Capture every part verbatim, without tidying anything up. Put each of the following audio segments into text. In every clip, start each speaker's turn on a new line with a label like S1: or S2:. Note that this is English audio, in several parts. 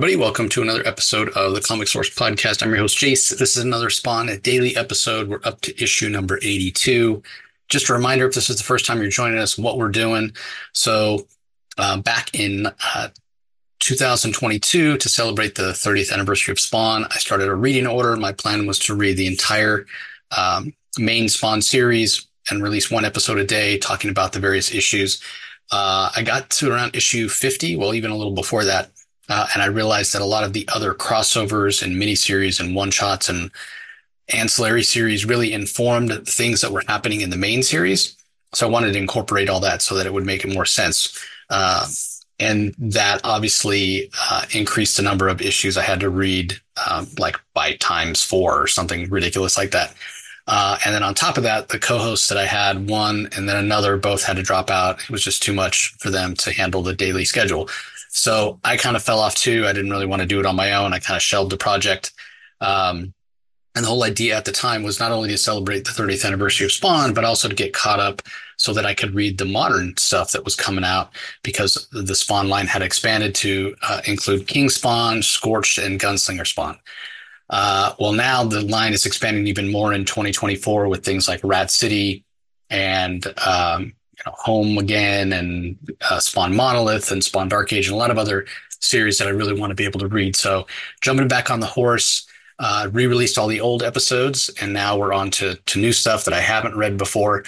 S1: everybody. Welcome to another episode of the Comic Source Podcast. I'm your host, Jace. This is another Spawn, a daily episode. We're up to issue number eighty-two. Just a reminder, if this is the first time you're joining us, what we're doing. So uh, back in uh, two thousand twenty-two, to celebrate the thirtieth anniversary of Spawn, I started a reading order. My plan was to read the entire um, main Spawn series and release one episode a day, talking about the various issues. Uh, I got to around issue fifty, well, even a little before that. Uh, and I realized that a lot of the other crossovers and miniseries and one-shots and ancillary series really informed things that were happening in the main series. So I wanted to incorporate all that so that it would make it more sense. Uh, and that obviously uh, increased the number of issues I had to read, um, like by times four or something ridiculous like that. Uh, and then on top of that, the co-hosts that I had, one and then another, both had to drop out. It was just too much for them to handle the daily schedule. So I kind of fell off too. I didn't really want to do it on my own. I kind of shelved the project. Um, and the whole idea at the time was not only to celebrate the thirtieth anniversary of Spawn, but also to get caught up so that I could read the modern stuff that was coming out, because the Spawn line had expanded to uh, include King Spawn, Scorched, and Gunslinger Spawn. Uh, well, now the line is expanding even more in twenty twenty-four with things like Rat City and um, you know, Home Again and uh, Spawn Monolith and Spawn Dark Age and a lot of other series that I really want to be able to read. So jumping back on the horse, uh, re-released all the old episodes, and now we're on to, to new stuff that I haven't read before.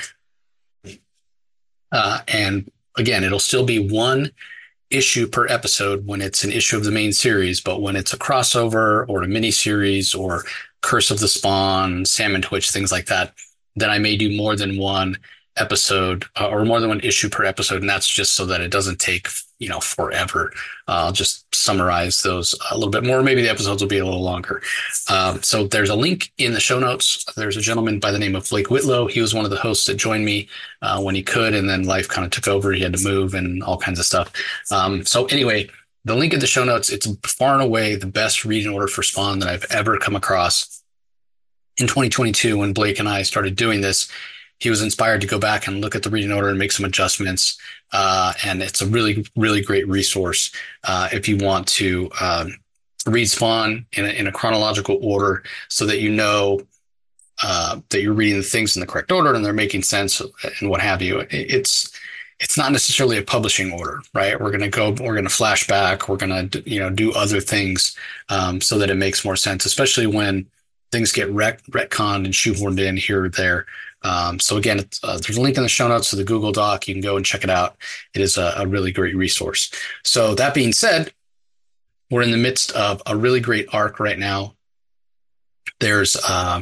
S1: Uh, and again, it'll still be one issue per episode when it's an issue of the main series, but when it's a crossover or a mini series or Curse of the Spawn, Salmon Twitch, things like that, then I may do more than one episode uh, or more than one issue per episode. And that's just so that it doesn't take, you know, forever. Uh, I'll just summarize those a little bit more. Maybe the episodes will be a little longer. Um, so there's a link in the show notes. There's a gentleman by the name of Blake Whitlow. He was one of the hosts that joined me uh, when he could, and then life kind of took over. He had to move and all kinds of stuff. Um, so anyway, the link in the show notes, it's far and away the best reading order for Spawn that I've ever come across. In twenty twenty-two, when Blake and I started doing this, he was inspired to go back and look at the reading order and make some adjustments. Uh, and it's a really, really great resource uh, if you want to um, read Spawn in a, in a chronological order so that you know uh, that you're reading the things in the correct order and they're making sense and what have you. It, it's it's not necessarily a publishing order, right? We're going to go, we're going to flash back, we're going to, you know, do other things um, so that it makes more sense, especially when things get ret- retconned and shoehorned in here or there. Um, so again, it's, uh, there's a link in the show notes to the Google Doc. You can go and check it out. It is a, a really great resource. So that being said, we're in the midst of a really great arc right now. There's uh,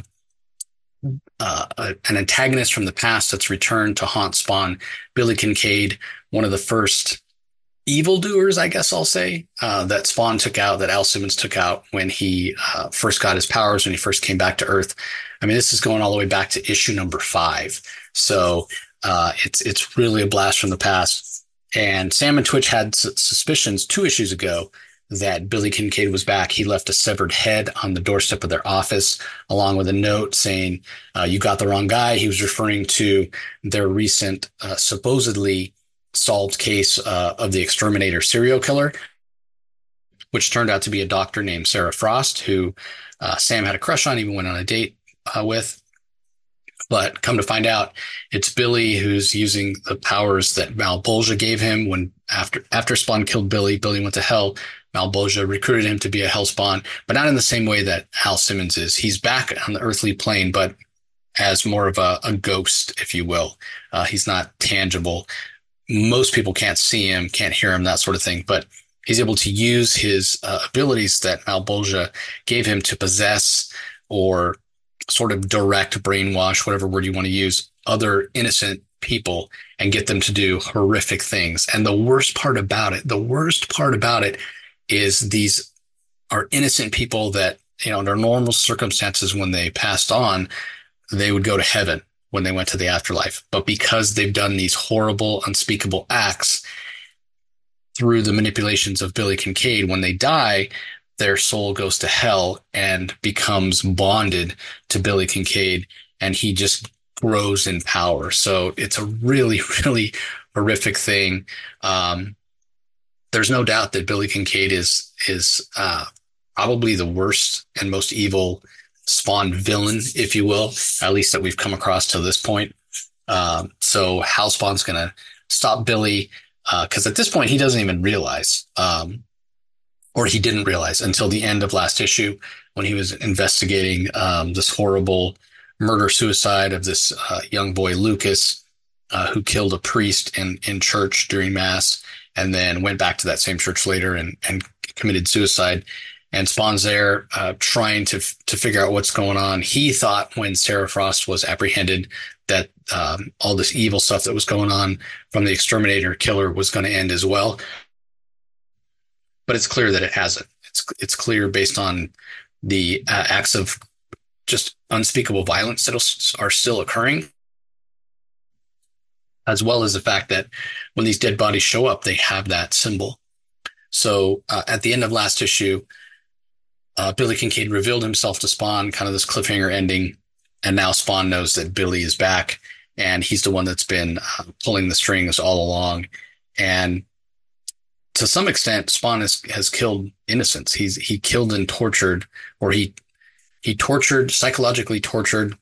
S1: uh, a, an antagonist from the past that's returned to haunt Spawn, Billy Kincaid, one of the first evildoers, I guess I'll say, uh, that Spawn took out, that Al Simmons took out when he uh, first got his powers, when he first came back to Earth. I mean, this is going all the way back to issue number five. So uh, it's it's really a blast from the past. And Salmon Twitch had s- suspicions two issues ago that Billy Kincaid was back. He left a severed head on the doorstep of their office, along with a note saying, uh, you got the wrong guy. He was referring to their recent uh, supposedly solved case uh, of the exterminator serial killer, which turned out to be a doctor named Sarah Frost, who uh, Sam had a crush on, even went on a date uh, with. But come to find out, it's Billy who's using the powers that Malebolgia gave him when after after Spawn killed Billy, Billy went to hell. Malebolgia recruited him to be a Hellspawn, but not in the same way that Al Simmons is. He's back on the earthly plane, but as more of a, a ghost, if you will. Uh, he's not tangible. Most people can't see him, can't hear him, that sort of thing, but he's able to use his uh, abilities that Malebolgia gave him to possess or sort of direct, brainwash, whatever word you want to use, other innocent people and get them to do horrific things. And the worst part about it, the worst part about it is these are innocent people that, you know, under normal circumstances, when they passed on, they would go to heaven when they went to the afterlife. But because they've done these horrible, unspeakable acts through the manipulations of Billy Kincaid, when they die, their soul goes to hell and becomes bonded to Billy Kincaid, and he just grows in power. So it's a really, really horrific thing. Um, there's no doubt that Billy Kincaid is is uh, probably the worst and most evil Spawn villain, if you will, at least that we've come across to this point. Um, so how Spawn's going to stop Billy, because uh, at this point he doesn't even realize, um, or he didn't realize until the end of last issue when he was investigating um, this horrible murder suicide of this uh, young boy Lucas, uh, who killed a priest in in church during mass, and then went back to that same church later and and committed suicide. And Spawn's there uh, trying to to figure out what's going on. He thought when Sarah Frost was apprehended that um, all this evil stuff that was going on from the exterminator killer was going to end as well. But it's clear that it hasn't. It's it's clear based on the uh, acts of just unspeakable violence that are still occurring, as well as the fact that when these dead bodies show up, they have that symbol. So uh, at the end of last issue, uh, Billy Kincaid revealed himself to Spawn, kind of this cliffhanger ending. And now Spawn knows that Billy is back, and he's the one that's been uh, pulling the strings all along. And to some extent, Spawn has, has killed innocents. He's he killed and tortured, or he he tortured, psychologically tortured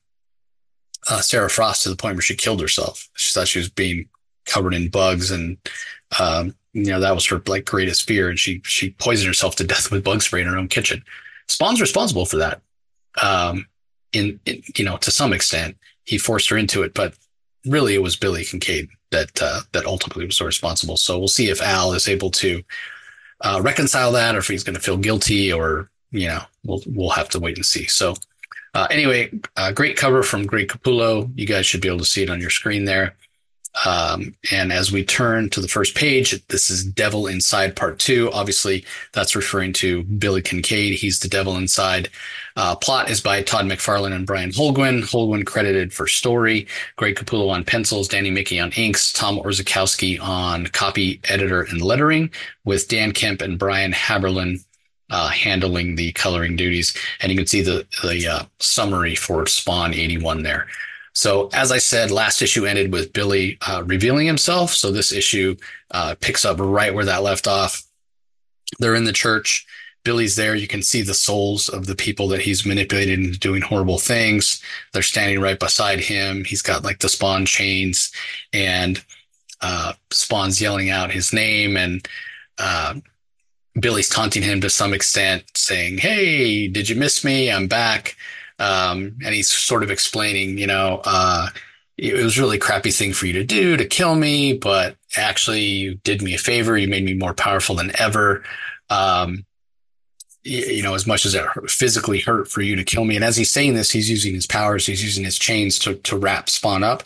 S1: uh, Sarah Frost to the point where she killed herself. She thought she was being covered in bugs, and um, you know that was her like greatest fear, and she she poisoned herself to death with bug spray in her own kitchen. Spawn's responsible for that. Um, in, in you know to some extent, he forced her into it, but really it was Billy Kincaid that uh, that ultimately was so responsible. So we'll see if Al is able to uh, reconcile that, or if he's going to feel guilty, or you know we'll we'll have to wait and see. So uh, anyway, uh, great cover from Greg Capullo. You guys should be able to see it on your screen there. Um, and as we turn to the first page, this is Devil Inside Part Two. Obviously, that's referring to Billy Kincaid. He's the devil inside. Uh, plot is by Todd McFarlane and Brian Holguin. Holguin credited for story. Greg Capullo on pencils, Danny Mickey on inks, Tom Orzechowski on copy, editor, and lettering, with Dan Kemp and Brian Haberlin uh, handling the coloring duties. And you can see the the uh, summary for Spawn eighty-one there. So as I said, last issue ended with Billy uh, revealing himself. So this issue uh, picks up right where that left off. They're in the church. Billy's there. You can see the souls of the people that he's manipulated into doing horrible things. They're standing right beside him. He's got like the Spawn chains, and uh, Spawn's yelling out his name, and uh, Billy's taunting him to some extent, saying, "Hey, did you miss me? I'm back." Um, and he's sort of explaining, you know, uh, it was a really crappy thing for you to do, to kill me, but actually you did me a favor. You made me more powerful than ever. Um, you, you know, as much as it physically hurt for you to kill me. And as he's saying this, he's using his powers, he's using his chains to, to wrap Spawn up.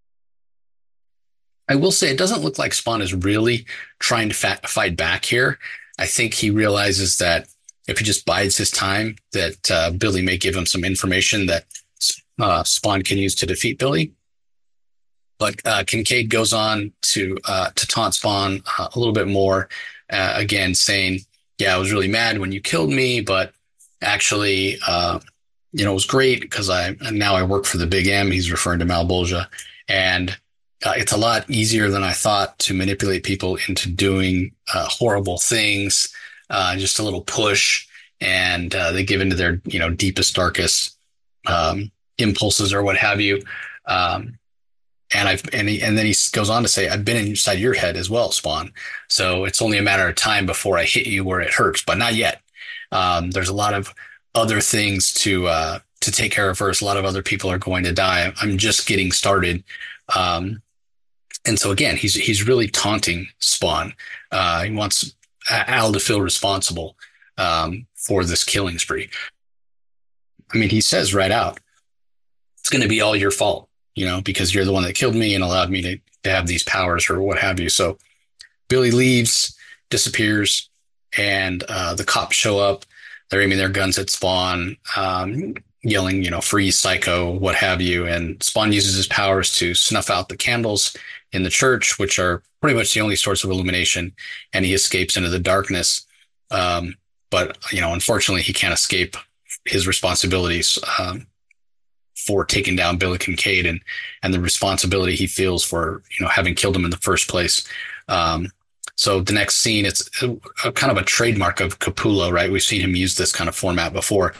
S1: I will say it doesn't look like Spawn is really trying to fa- fight back here. I think he realizes that if he just bides his time, that uh, Billy may give him some information that uh, Spawn can use to defeat Billy. But uh, Kincaid goes on to uh, to taunt Spawn uh, a little bit more, uh, again saying, "Yeah, I was really mad when you killed me, but actually, uh, you know, it was great because I now I work for the Big M." He's referring to Malebolgia, and uh, it's a lot easier than I thought to manipulate people into doing uh, horrible things. Uh, just a little push, and uh, they give into their, you know, deepest, darkest um, impulses or what have you. Um, and I've and, he, and then he goes on to say, "I've been inside your head as well, Spawn. So it's only a matter of time before I hit you where it hurts, but not yet. Um, there's a lot of other things to uh, to take care of first. A lot of other people are going to die. I'm just getting started." Um, and so again, he's he's really taunting Spawn. Uh, he wants Al to feel responsible um, for this killing spree. I mean, he says right out, "It's going to be all your fault, you know, because you're the one that killed me and allowed me to, to have these powers," or what have you. So Billy leaves, disappears, and uh, the cops show up. They're aiming their guns at Spawn, um, yelling, you know, "Free Psycho," what have you. And Spawn uses his powers to snuff out the candles in the church, which are pretty much the only source of illumination, and he escapes into the darkness. Um, but, you know, unfortunately, he can't escape his responsibilities um, for taking down Billy Kincaid, and and the responsibility he feels for, you know, having killed him in the first place. Um, So the next scene, it's a, a kind of a trademark of Capullo, right? We've seen him use this kind of format before.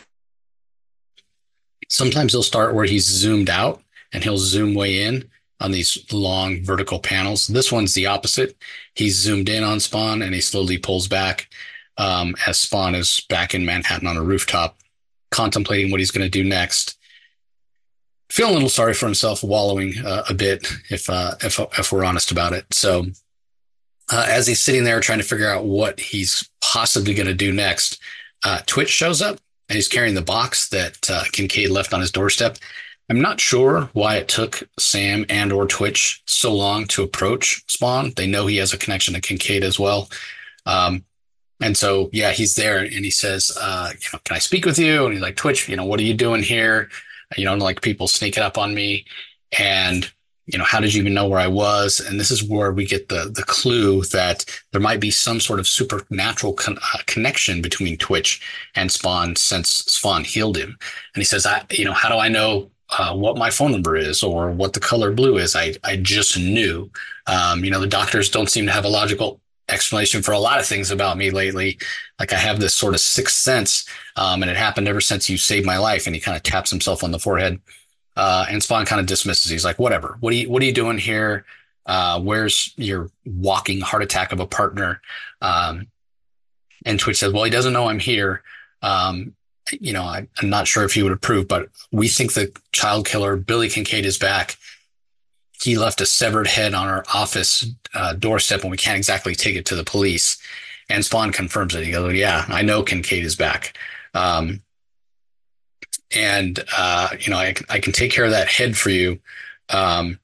S1: Sometimes he'll start where he's zoomed out and he'll zoom way in on these long vertical panels. This one's the opposite. He's zoomed in on Spawn and he slowly pulls back um, as Spawn is back in Manhattan on a rooftop, contemplating what he's going to do next. Feeling a little sorry for himself, wallowing uh, a bit, if uh, if if we're honest about it. So uh, as he's sitting there trying to figure out what he's possibly going to do next, uh, Twitch shows up and he's carrying the box that uh, Kincaid left on his doorstep. I'm not sure why it took Sam and or Twitch so long to approach Spawn. They know he has a connection to Kincaid as well. Um, and so, yeah, he's there and he says, uh, you know, can I speak with you? And he's like, Twitch, you know, what are you doing here? You know, like people sneaking up on me. And, you know, how did you even know where I was? And this is where we get the the clue that there might be some sort of supernatural con- uh, connection between Twitch and Spawn since Spawn healed him. And he says, I, you know, how do I know uh, what my phone number is or what the color blue is? I, I just knew. Um, you know, the doctors don't seem to have a logical explanation for a lot of things about me lately. Like I have this sort of sixth sense, um, and it happened ever since you saved my life. And he kind of taps himself on the forehead. Uh, and Spawn kind of dismisses. He's like, whatever. What are you, what are you doing here? Uh, where's your walking heart attack of a partner? Um, and Twitch says, well, he doesn't know I'm here. Um, you know, I, I'm not sure if he would approve, but we think the child killer, Billy Kincaid, is back. He left a severed head on our office uh, doorstep and we can't exactly take it to the police. And Spawn confirms it. He goes, yeah, I know Kincaid is back. Um, And, uh, you know, I, I can take care of that head for you. Um,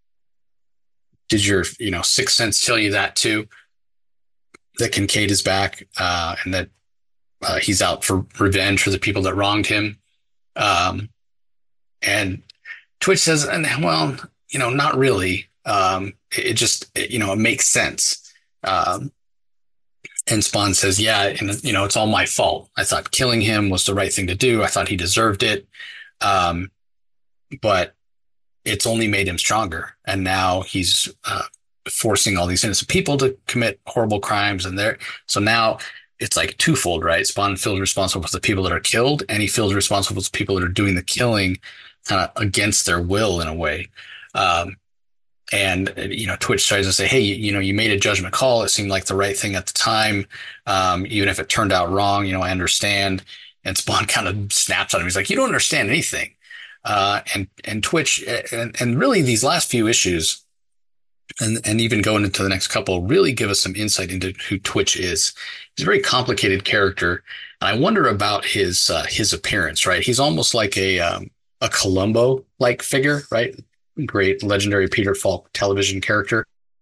S1: did your, you know, sixth sense tell you that too? That Kincaid is back, uh, and that uh, he's out for revenge for the people that wronged him. Um, and Twitch says, and well, you know, not really. Um, it, it just, it, you know, it makes sense. Um, And Spawn says, yeah, and you know, it's all my fault. I thought killing him was the right thing to do. I thought he deserved it. Um, but it's only made him stronger. And now he's uh, forcing all these innocent people to commit horrible crimes. And there, so now it's like twofold, right? Spawn feels responsible for the people that are killed, and he feels responsible for the people that are doing the killing kind of against their will in a way. Um, And, you know, Twitch tries to say, hey, you, you know, you made a judgment call. It seemed like the right thing at the time. Um, even if it turned out wrong, you know, I understand. And Spawn kind of snaps at him. He's like, you don't understand anything. Uh, and, and Twitch and, and really these last few issues and, and even going into the next couple really give us some insight into who Twitch is. He's a very complicated character. And I wonder about his, uh, his appearance, right? He's almost like a, um, a Columbo like figure, right? Great legendary Peter Falk television character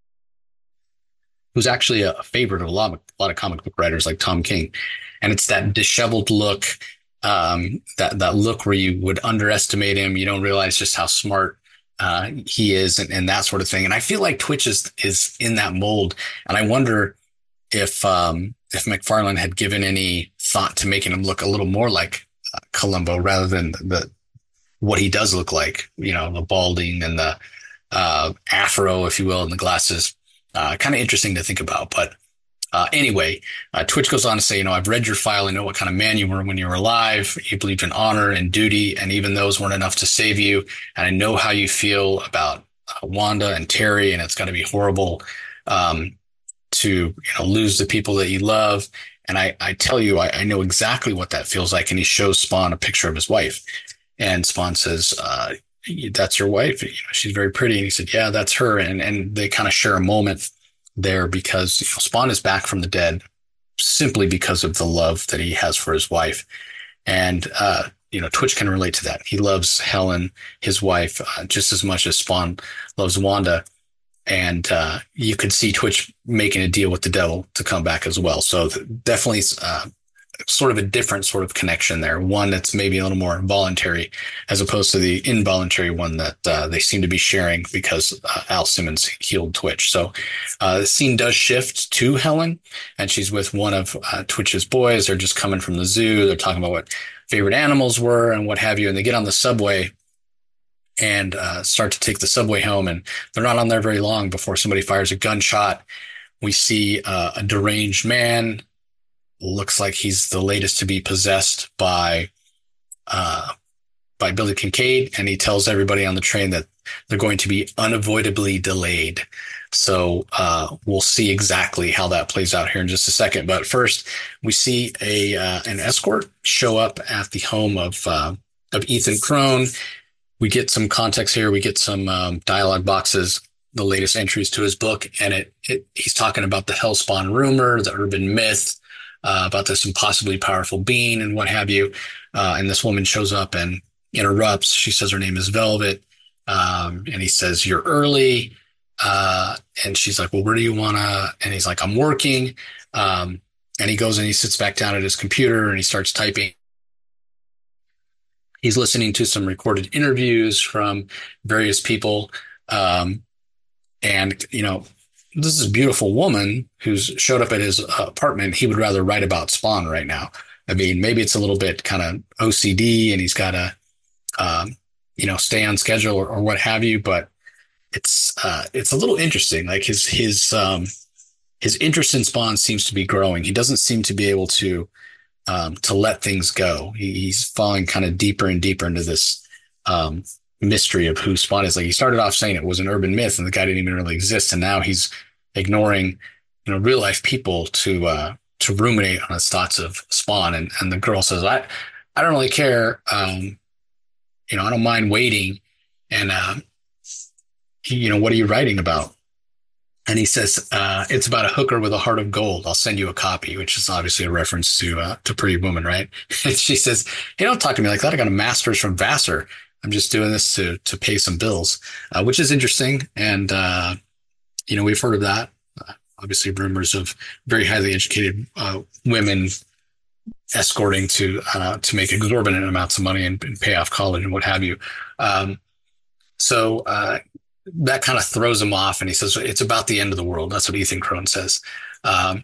S1: who's actually a favorite of a lot of, a lot of comic book writers like Tom King. And it's that disheveled look, um, that, that look where you would underestimate him. You don't realize just how smart uh, he is and, and that sort of thing. And I feel like Twitch is, is in that mold. And I wonder if, um, if McFarlane had given any thought to making him look a little more like uh, Columbo rather than the, what he does look like, you know, the balding and the uh, afro, if you will, and the glasses. Uh, kind of interesting to think about. But uh, anyway, uh, Twitch goes on to say, you know, I've read your file. I know what kind of man you were when you were alive. You believed in honor and duty, and even those weren't enough to save you. And I know how you feel about uh, Wanda and Terry, and it's got to be horrible um, to, you know, lose the people that you love. And I, I tell you, I, I know exactly what that feels like. And he shows Spawn a picture of his wife. And Spawn says, uh, that's your wife. You know, she's very pretty. And he said, yeah, that's her. And, and they kind of share a moment there because, you know, Spawn is back from the dead simply because of the love that he has for his wife. And, uh, you know, Twitch can relate to that. He loves Helen, his wife, uh, just as much as Spawn loves Wanda. And uh, you could see Twitch making a deal with the devil to come back as well. So definitely uh, sort of a different sort of connection there. One that's maybe a little more voluntary as opposed to the involuntary one that uh, they seem to be sharing because uh, Al Simmons healed Twitch. So uh, the scene does shift to Helen, and she's with one of uh, Twitch's boys. They're just coming from the zoo. They're talking about what favorite animals were and what have you. And they get on the subway and uh, start to take the subway home. And they're not on there very long before somebody fires a gunshot. We see uh, a deranged man. Looks like he's the latest to be possessed by uh, by Billy Kincaid, and he tells everybody on the train that they're going to be unavoidably delayed. So uh, we'll see exactly how that plays out here in just a second. But first, we see a uh, an escort show up at the home of uh, of Ethan Crone. We get some context here. We get some um, dialogue boxes, the latest entries to his book, and it, it he's talking about the Hellspawn rumor, the urban myth, uh, about this impossibly powerful being and what have you. Uh, and this woman shows up and interrupts. She says her name is Velvet. Um, and he says, "You're early." Uh, and she's like, "Well, where do you want to?" And he's like, "I'm working." Um, and he goes and he sits back down at his computer and he starts typing. He's listening to some recorded interviews from various people. Um, and, you know, this is a beautiful woman who's showed up at his uh, apartment. He would rather write about Spawn right now. I mean, maybe it's a little bit kind of O C D and he's got to, um, you know, stay on schedule or, or what have you, but it's, uh, it's a little interesting. Like his, his, um, his interest in Spawn seems to be growing. He doesn't seem to be able to, um, to let things go. He, he's falling kind of deeper and deeper into this, um, mystery of who Spawn is. Like he started off saying it was an urban myth and the guy didn't even really exist. And now he's ignoring, you know, real life people to, uh, to ruminate on his thoughts of Spawn. And, and the girl says, I, I don't really care. Um, you know, I don't mind waiting. And, um, he, you know, what are you writing about? And he says, uh, it's about a hooker with a heart of gold. I'll send you a copy, which is obviously a reference to, uh, to Pretty Woman, right? And she says, hey, don't talk to me like that. I got a master's from Vassar. I'm just doing this to, to pay some bills, uh, which is interesting. And, uh, you know, we've heard of that. Uh, obviously rumors of very highly educated, uh, women escorting to, uh, to make exorbitant amounts of money and, and pay off college and what have you. Um, so, uh, that kind of throws him off. And he says, it's about the end of the world. That's what Ethan Crone says. Um,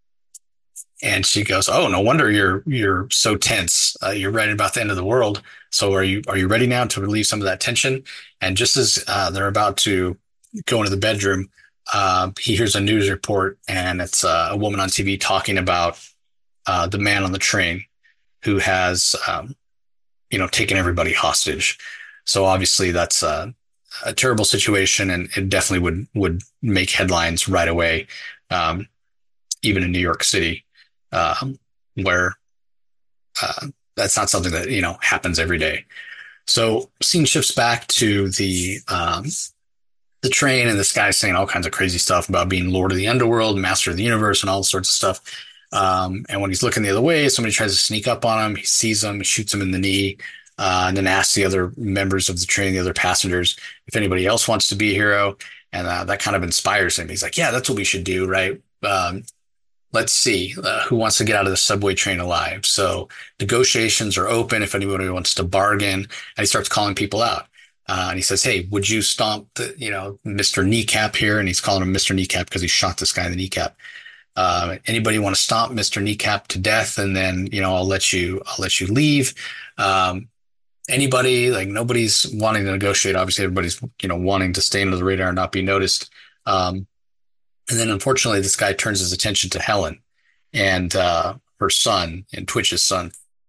S1: and she goes, oh, no wonder you're, you're so tense. Uh, you're writing about the end of the world. So are you, are you ready now to relieve some of that tension? And just as, uh, they're about to go into the bedroom, uh, he hears a news report and it's uh, a woman on T V talking about, uh, the man on the train who has, um, you know, taken everybody hostage. So obviously that's, uh, a terrible situation, and it definitely would would make headlines right away, um, even in New York City, um, where uh, that's not something that you know happens every day. So, scene shifts back to the um, the train, and this guy's saying all kinds of crazy stuff about being Lord of the Underworld, Master of the Universe, and all sorts of stuff. Um, and when he's looking the other way, somebody tries to sneak up on him. He sees him, shoots him in the knee. Uh, and then asks the other members of the train, the other passengers, if anybody else wants to be a hero. And uh, that kind of inspires him. He's like, yeah, that's what we should do, right? Um, let's see uh, who wants to get out of the subway train alive. So negotiations are open if anybody wants to bargain. And he starts calling people out. Uh, and he says, hey, would you stomp the, you know, Mister Kneecap here? And he's calling him Mister Kneecap because he shot this guy in the kneecap. Uh, anybody want to stomp Mister Kneecap to death? And then, you know, I'll let you, I'll let you leave. Um, Anybody, like nobody's wanting to negotiate. Obviously, everybody's, you know, wanting to stay under the radar and not be noticed. Um, and then unfortunately, this guy turns his attention to Helen and uh, her son and Twitch's son.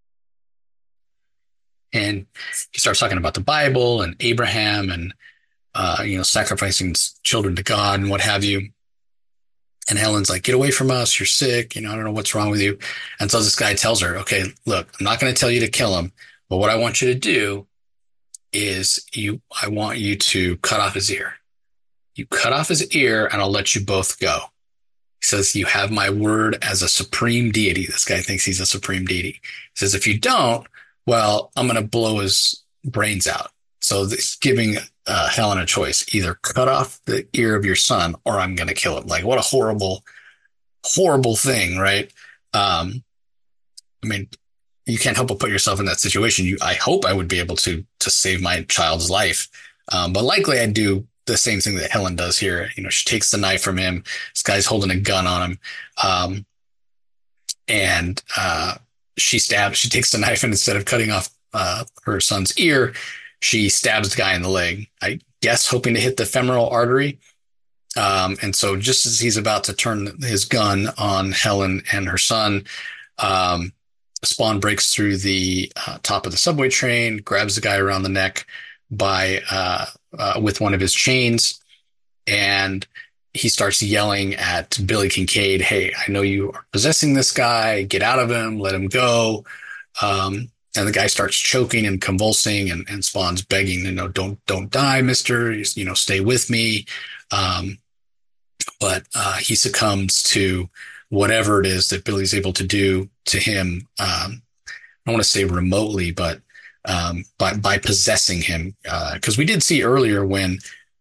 S1: And he starts talking about the Bible and Abraham and, uh, you know, sacrificing children to God and what have you. And Helen's like, get away from us. You're sick. You know, I don't know what's wrong with you. And so this guy tells her, okay, look, I'm not going to tell you to kill him. But what I want you to do is you, I want you to cut off his ear. You cut off his ear and I'll let you both go. He says, you have my word as a supreme deity. This guy thinks he's a supreme deity. He says, if you don't, well, I'm going to blow his brains out. So this giving uh, Helen a choice, either cut off the ear of your son or I'm going to kill him. Like what a horrible, horrible thing, right? Um, I mean, you can't help but put yourself in that situation. You, I hope I would be able to, to save my child's life. Um, but likely I'd do the same thing that Helen does here. You know, she takes the knife from him. This guy's holding a gun on him. Um, and, uh, she stabs, she takes the knife and instead of cutting off, uh, her son's ear, she stabs the guy in the leg. I guess hoping to hit the femoral artery. Um, and so just as he's about to turn his gun on Helen and her son, um, Spawn breaks through the uh, top of the subway train, grabs the guy around the neck by uh, uh, with one of his chains, and he starts yelling at Billy Kincaid, "Hey, I know you are possessing this guy. Get out of him. Let him go." Um, and the guy starts choking and convulsing, and, and Spawn's begging, you know, don't don't die, Mister. You know, stay with me. Um, but uh, he succumbs to whatever it is that Billy's able to do to him. Um, I don't want to say remotely, but um, by by possessing him, because uh, we did see earlier when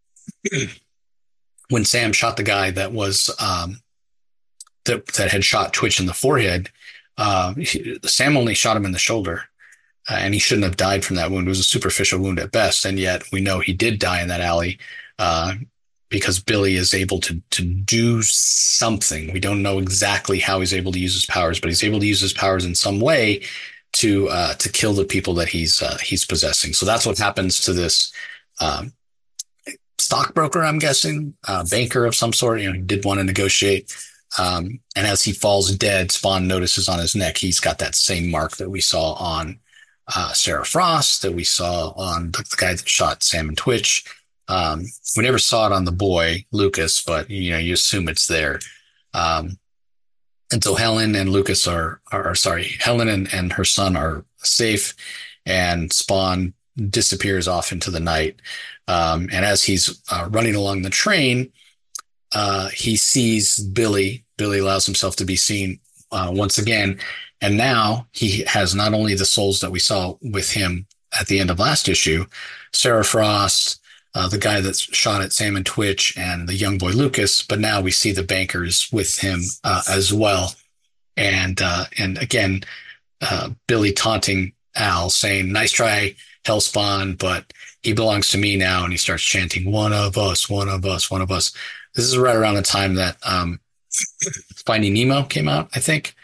S1: when Sam shot the guy that was um, that that had shot Twitch in the forehead. Uh, he, Sam only shot him in the shoulder, uh, and he shouldn't have died from that wound. It was a superficial wound at best, and yet we know he did die in that alley. Uh, because Billy is able to to do something. We don't know exactly how he's able to use his powers, but he's able to use his powers in some way to uh, to kill the people that he's uh, he's possessing. So that's what happens to this um, stockbroker, I'm guessing, uh, banker of some sort. You know, he did want to negotiate. Um, and as he falls dead, Spawn notices on his neck he's got that same mark that we saw on uh, Sarah Frost, that we saw on the, the guy that shot Sam and Twitch. Um, we never saw it on the boy, Lucas, but, you know, you assume it's there. Um, and so Helen and Lucas are, are sorry, Helen and, and her son are safe, and Spawn disappears off into the night. Um, and as he's uh, running along the train, uh, he sees Billy. Billy allows himself to be seen uh, once again. And now he has not only the souls that we saw with him at the end of last issue, Sarah Frost, Uh, the guy that's shot at Sam and Twitch, and the young boy Lucas, but now we see the bankers with him uh, as well. And uh, and again, uh, Billy taunting Al, saying, "Nice try, Hellspawn, but he belongs to me now." And he starts chanting, "One of us, one of us, one of us." This is right around the time that um, Finding Nemo came out, I think.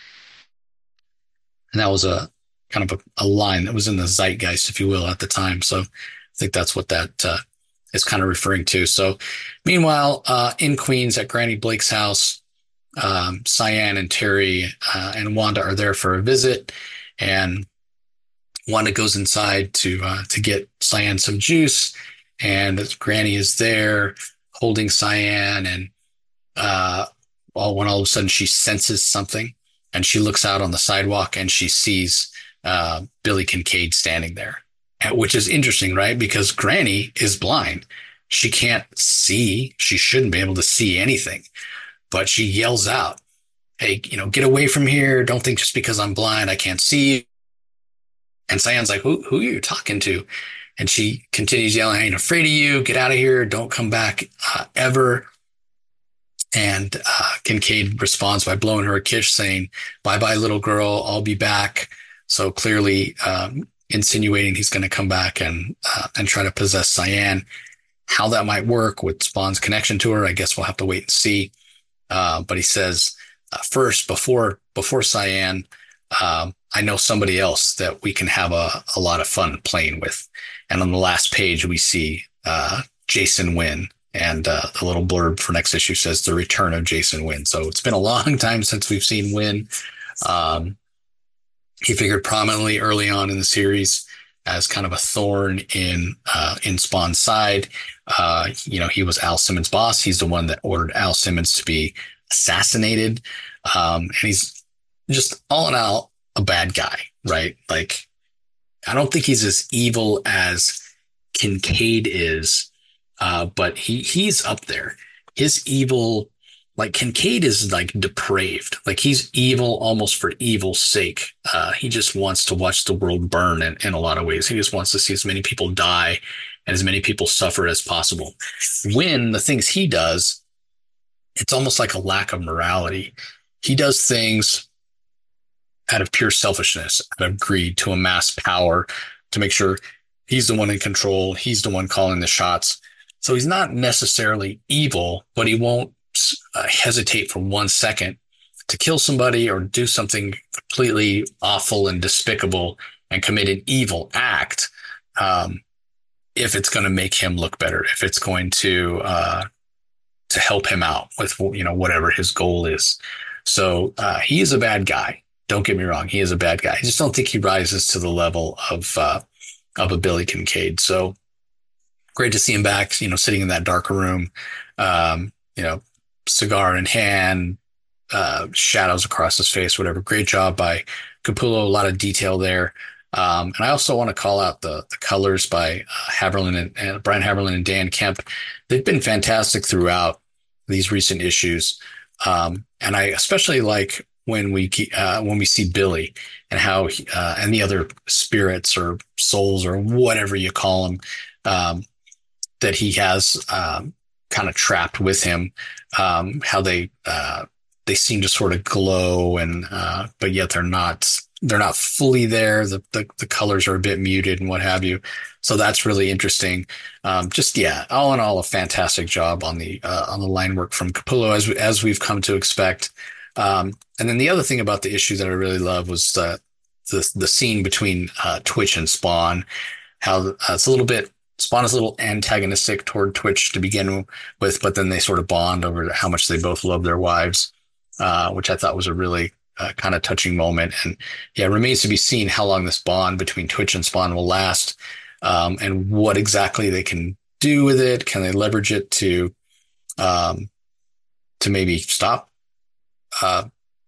S1: And that was a kind of a, a line that was in the zeitgeist, if you will, at the time. So I think that's what that uh, is kind of referring to. So meanwhile, uh, in Queens at Granny Blake's house, um, Cyan and Terry uh, and Wanda are there for a visit. And Wanda goes inside to uh, to get Cyan some juice. And Granny is there holding Cyan. And uh, all, when all of a sudden she senses something, and she looks out on the sidewalk and she sees uh, Billy Kincaid standing there. Which is interesting, right? Because Granny is blind. She can't see. She shouldn't be able to see anything. But she yells out, "Hey, you know, get away from here. Don't think just because I'm blind, I can't see." And Cyan's like, who, who are you talking to? And she continues yelling, "I ain't afraid of you. Get out of here. Don't come back uh, ever." And uh, Kincaid responds by blowing her a kiss, saying, "Bye-bye, little girl. I'll be back." So clearly, um, insinuating he's going to come back and uh, and try to possess Cyan. How that might work with Spawn's connection to her, I guess we'll have to wait and see. Uh, but he says, uh, first, before before Cyan, um, I know somebody else that we can have a, a lot of fun playing with. And on the last page, we see uh, Jason Wynn. And uh, the little blurb for next issue says the return of Jason Wynn. So it's been a long time since we've seen Wynn. Um, He figured prominently early on in the series as kind of a thorn in uh, in Spawn's side. Uh, you know, he was Al Simmons' boss. He's the one that ordered Al Simmons to be assassinated. Um, and he's just all in all a bad guy, right? Like, I don't think he's as evil as Kincaid is, uh, but he he's up there. His evil... Like Kincaid is like depraved, like he's evil almost for evil's sake. Uh, he just wants to watch the world burn in, in a lot of ways. He just wants to see as many people die and as many people suffer as possible. When the things he does, it's almost like a lack of morality. He does things out of pure selfishness, out of greed, to amass power, to make sure he's the one in control. He's the one calling the shots. So he's not necessarily evil, but he won't Uh, hesitate for one second to kill somebody or do something completely awful and despicable and commit an evil act um, if it's going to make him look better, if it's going to uh, to help him out with, you know, whatever his goal is. So uh, he is a bad guy. Don't get me wrong. He is a bad guy. I just don't think he rises to the level of uh, of a Billy Kincaid. So great to see him back, you know, sitting in that dark room, um, you know, cigar in hand, uh, shadows across his face, whatever. Great job by Capullo. A lot of detail there. Um, and I also want to call out the, the colors by uh, Haberlin and, and Brian Haberlin and Dan Kemp. They've been fantastic throughout these recent issues. Um, and I especially like when we, uh, when we see Billy and how, he, uh, and the other spirits or souls or whatever you call them, um, that he has, um, kind of trapped with him, um, how they, uh, they seem to sort of glow and, uh, but yet they're not, they're not fully there. The, the, the colors are a bit muted and what have you. So that's really interesting. Um, just, yeah, all in all, a fantastic job on the, uh, on the line work from Capullo as, as we've come to expect. Um, and then the other thing about the issue that I really love was the, the, the scene between, uh, Twitch and Spawn, how uh, it's a little bit, Spawn is a little antagonistic toward Twitch to begin with, but then they sort of bond over how much they both love their wives, uh, which I thought was a really uh, kind of touching moment. And yeah, it remains to be seen how long this bond between Twitch and Spawn will last, um, and what exactly they can do with it. Can they leverage it to, um, to maybe stop uh,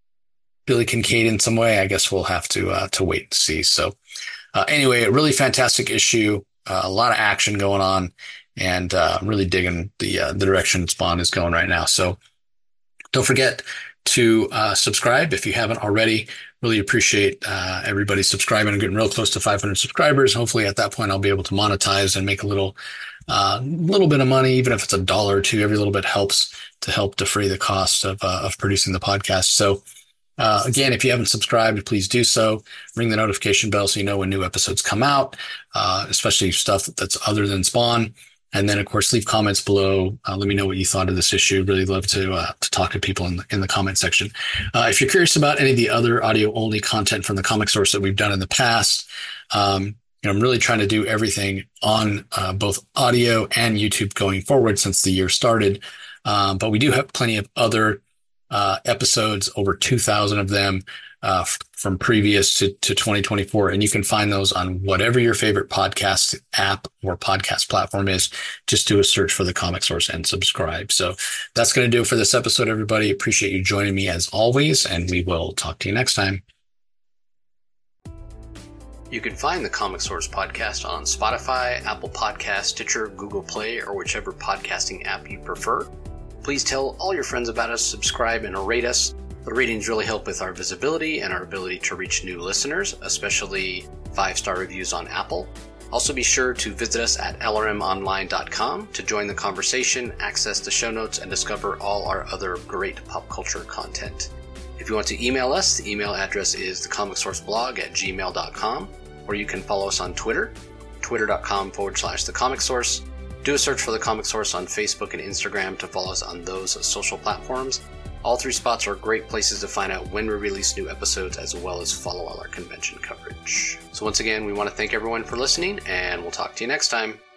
S1: Billy Kincaid in some way? I guess we'll have to uh, to wait and see. So uh, anyway, a really fantastic issue. Uh, a lot of action going on, and uh, I'm really digging the uh, the direction Spawn is going right now. So don't forget to uh, subscribe if you haven't already. Really appreciate uh, everybody subscribing. I'm getting real close to five hundred subscribers. Hopefully at that point I'll be able to monetize and make a little uh, little bit of money, even if it's a dollar or two. Every little bit helps to help defray the cost of uh, of producing the podcast. So Uh, again, if you haven't subscribed, please do so. Ring the notification bell so you know when new episodes come out, uh, especially stuff that's other than Spawn. And then, of course, leave comments below. Uh, let me know what you thought of this issue. Really love to uh, to talk to people in the, in the comment section. Uh, if you're curious about any of the other audio-only content from the Comic Source that we've done in the past, um, you know, I'm really trying to do everything on uh, both audio and YouTube going forward since the year started. Um, but we do have plenty of other Uh, episodes, over two thousand of them uh, f- from previous to, to twenty twenty-four. And you can find those on whatever your favorite podcast app or podcast platform is. Just do a search for the Comic Source and subscribe. So that's going to do it for this episode, everybody. Appreciate you joining me as always, and we will talk to you next time. You can find the Comic Source podcast on Spotify, Apple Podcasts, Stitcher, Google Play, or whichever podcasting app you prefer. Please tell all your friends about us, subscribe, and rate us. The ratings really help with our visibility and our ability to reach new listeners, especially five-star reviews on Apple. Also be sure to visit us at L R M online dot com to join the conversation, access the show notes, and discover all our other great pop culture content. If you want to email us, the email address is thecomicsourceblog at gmail dot com, or you can follow us on Twitter, twitter.com forward slash thecomicsource. Do a search for The Comic Source on Facebook and Instagram to follow us on those social platforms. All three spots are great places to find out when we release new episodes, as well as follow all our convention coverage. So once again, we want to thank everyone for listening, and we'll talk to you next time.